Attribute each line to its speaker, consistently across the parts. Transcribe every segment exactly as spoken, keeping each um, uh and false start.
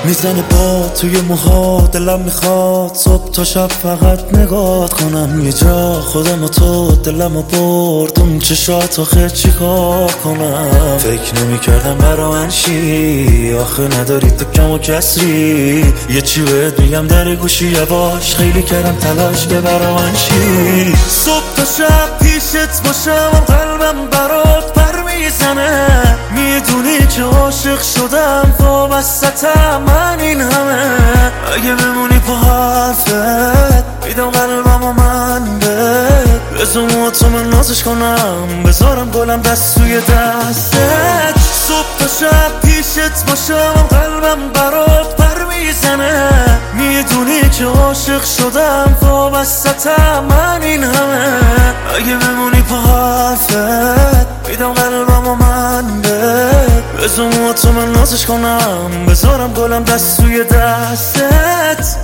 Speaker 1: میزنه با توی موها، دلم میخواد صبح تا شب فقط نگات کنم. یه جا خودم و تو دلمو برد اون چشات، آخه چیکار کنم؟ فکر نمیکردم برا من شی، آخه نداری تو کم و کسری. یه چی بهت میگم در گوشی یواش، خیلی کردم تلاش که برا من شی. صبح تا شب پیشت باشم، قلبم برات پر میزنه. میدونی که عاشق شدم، وابستم من این همه. اگه بمونی پا حرفت، میدم قلبم و من بهت. بزن تو من نازش کنم، بذارم گلم دست توی دستت. صبح تا شب پیشت باشم، قلبم برات پر میزنه. میدونی که عاشق شدم، وابستم من این همه. اگه بمونی پا حرفت، میدم قلبم و من بهت. بزن تو من نازش کنم، بذارم گلم دست توی دستت.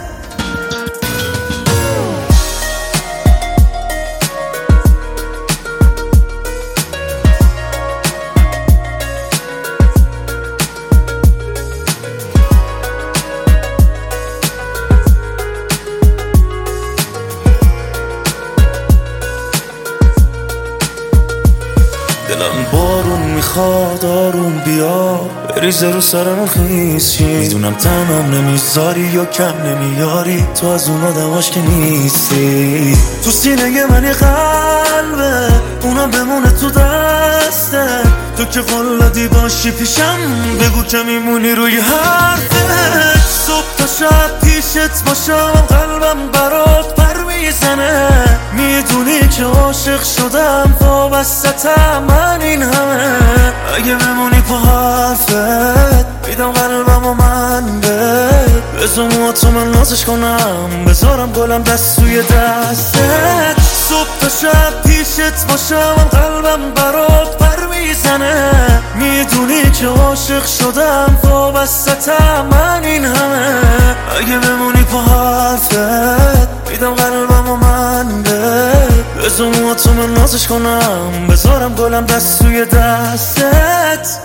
Speaker 1: دلم بارون میخواد آروم بیا، بریزه رو سرم خیس شی. میدونم تنم نمیذاری یا کم نمیاری، تو از اون آدماش که نیستی. تو سینه من یه قلبه، اونم بمونه تو دسته. تو که قلادی باشی پیشم، بگو که میمونی روی حرفت. صبح تا شب پیشت باشم، قلبم برات پر میزنه. میدونی که عاشق شدم، وابستم من این همه. اگه بمونی پا حرفت، میدم قلبم و من بهت. بزن تو من نازش کنم، بذارم گلم دست توی دستت. صبح تا شب پیشت باشم، قلبم برات پر میزنه. میدونی که عاشق شدم، وابستم من این همه. اگه بمونی پا حرفت، میدم قلبم و من بهت. بزن تو من نازش کنم، بذارم گلم دست توی دستت.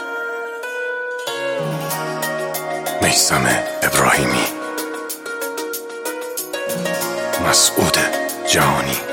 Speaker 2: میثم ابراهیمی، مسعود جهانی.